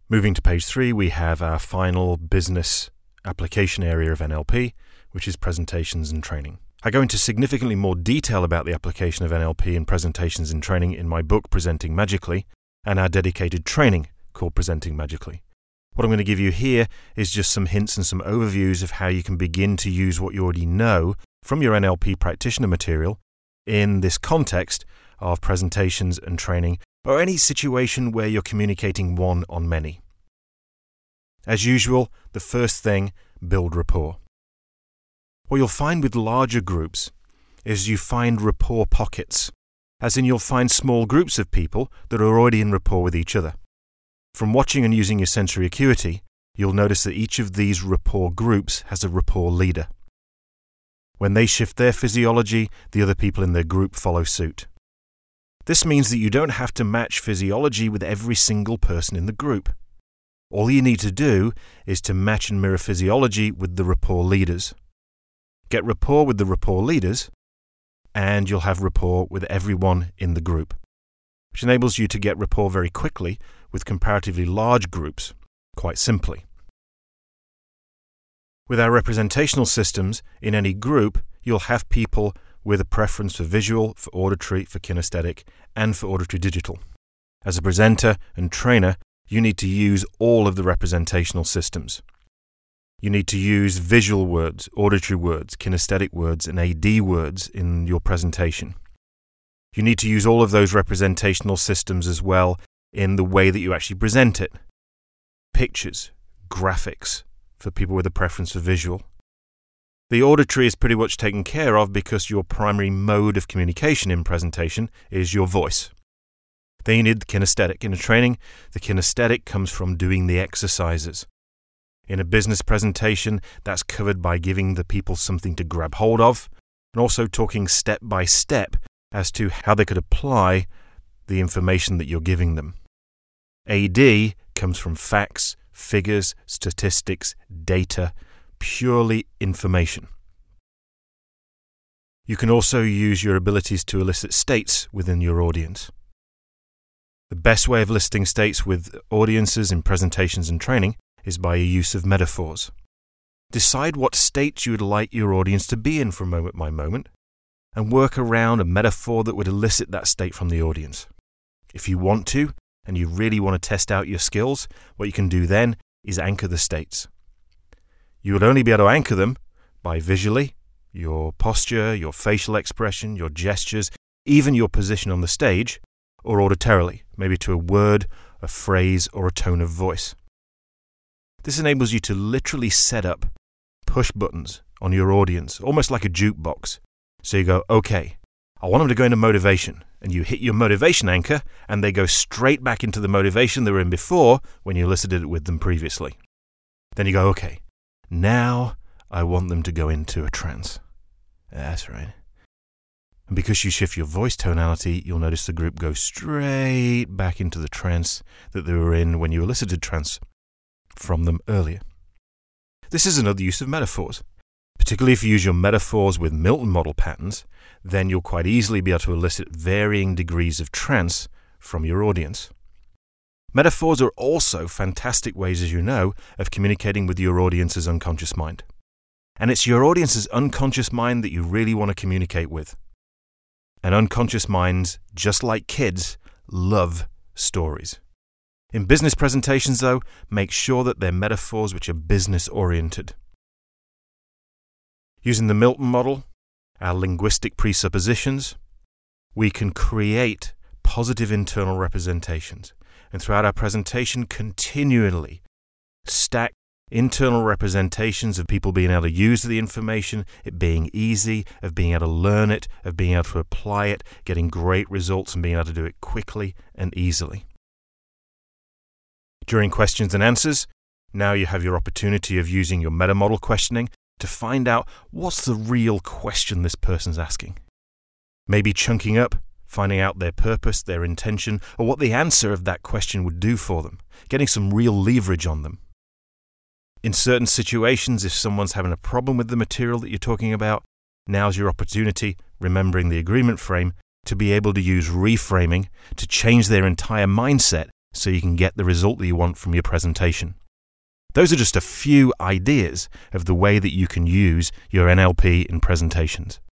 Moving to page 3, we have our final business application area of NLP, which is presentations and training. I go into significantly more detail about the application of NLP in presentations and training in my book, Presenting Magically, and our dedicated training called Presenting Magically. What I'm going to give you here is just some hints and some overviews of how you can begin to use what you already know from your NLP practitioner material in this context of presentations and training, or any situation where you're communicating one-on-many. As usual, the first thing, build rapport. What you'll find with larger groups is you find rapport pockets, as in you'll find small groups of people that are already in rapport with each other. From watching and using your sensory acuity, you'll notice that each of these rapport groups has a rapport leader. When they shift their physiology, the other people in their group follow suit. This means that you don't have to match physiology with every single person in the group. All you need to do is to match and mirror physiology with the rapport leaders. Get rapport with the rapport leaders, and you'll have rapport with everyone in the group, which enables you to get rapport very quickly with comparatively large groups, quite simply. With our representational systems, in any group, you'll have people with a preference for visual, for auditory, for kinesthetic, and for auditory digital. As a presenter and trainer, you need to use all of the representational systems. You need to use visual words, auditory words, kinesthetic words, and AD words in your presentation. You need to use all of those representational systems as well in the way that you actually present it. Pictures, graphics, for people with a preference for visual. The auditory is pretty much taken care of because your primary mode of communication in presentation is your voice. Then you need the kinesthetic. In a training, the kinesthetic comes from doing the exercises. In a business presentation, that's covered by giving the people something to grab hold of, and also talking step by step as to how they could apply the information that you're giving them. AD comes from facts, figures, statistics, data, purely information. You can also use your abilities to elicit states within your audience. The best way of eliciting states with audiences in presentations and training is by a use of metaphors. Decide what state you would like your audience to be in for moment by moment, and work around a metaphor that would elicit that state from the audience. If you want to, and you really want to test out your skills, what you can do then is anchor the states. You would only be able to anchor them by visually, your posture, your facial expression, your gestures, even your position on the stage, or auditorily, maybe to a word, a phrase, or a tone of voice. This enables you to literally set up push buttons on your audience, almost like a jukebox. So you go, okay, I want them to go into motivation, and you hit your motivation anchor, and they go straight back into the motivation they were in before when you elicited it with them previously. Then you go, okay, now I want them to go into a trance. That's right. And because you shift your voice tonality, you'll notice the group goes straight back into the trance that they were in when you elicited trance from them earlier. This is another use of metaphors. Particularly if you use your metaphors with Milton model patterns, then you'll quite easily be able to elicit varying degrees of trance from your audience. Metaphors are also fantastic ways, as you know, of communicating with your audience's unconscious mind. And it's your audience's unconscious mind that you really want to communicate with. And unconscious minds, just like kids, love stories. In business presentations, though, make sure that they're metaphors which are business-oriented. Using the Milton model, our linguistic presuppositions, we can create positive internal representations. And throughout our presentation, continually stack internal representations of people being able to use the information, it being easy, of being able to learn it, of being able to apply it, getting great results and being able to do it quickly and easily. During questions and answers, now you have your opportunity of using your meta-model questioning to find out what's the real question this person's asking. Maybe chunking up, finding out their purpose, their intention, or what the answer of that question would do for them, getting some real leverage on them. In certain situations, if someone's having a problem with the material that you're talking about, now's your opportunity, remembering the agreement frame, to be able to use reframing to change their entire mindset so you can get the result that you want from your presentation. Those are just a few ideas of the way that you can use your NLP in presentations.